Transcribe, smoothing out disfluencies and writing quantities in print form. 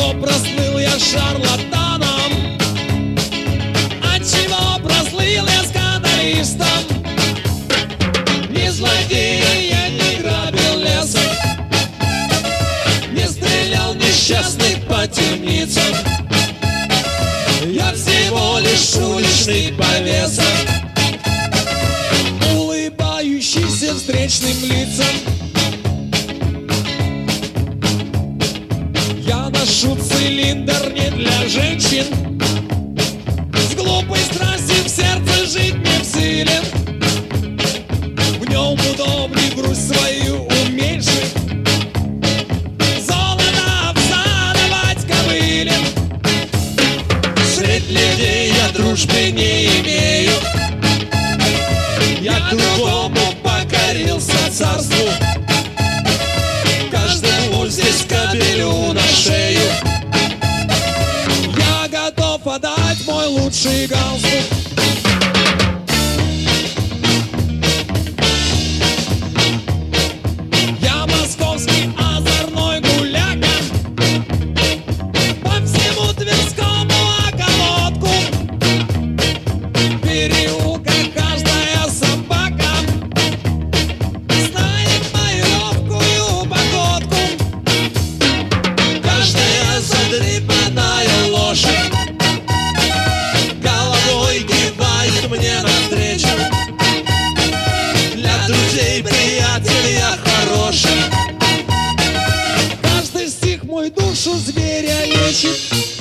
Отчего прослыл я шарлатаном? Отчего прослыл я скандалистом? Не злодей, я не грабил лесом, не стрелял несчастный по темницам. Я всего лишь уличный повеса, улыбающийся встречным лицам. Я ношу цилиндр не для женщин, с глупой страстью в сердце жить не в силе. В нем удобней грусть свою уменьшить, золото взадавать кобыле. Средь людей я дружбы не имею, я другому покорился царству. Каждому здесь капелю на шею, я готов отдать мой лучший галстук. Я московский озорной гуляка, по всему Тверскому околотку. В переулках каждая собака знает мою ловкую походку. Каждая задрипанная лошадь головой кивает мне навстречу. Для друзей, приятель, я хороший. Каждый стих мой душу зверя лечит.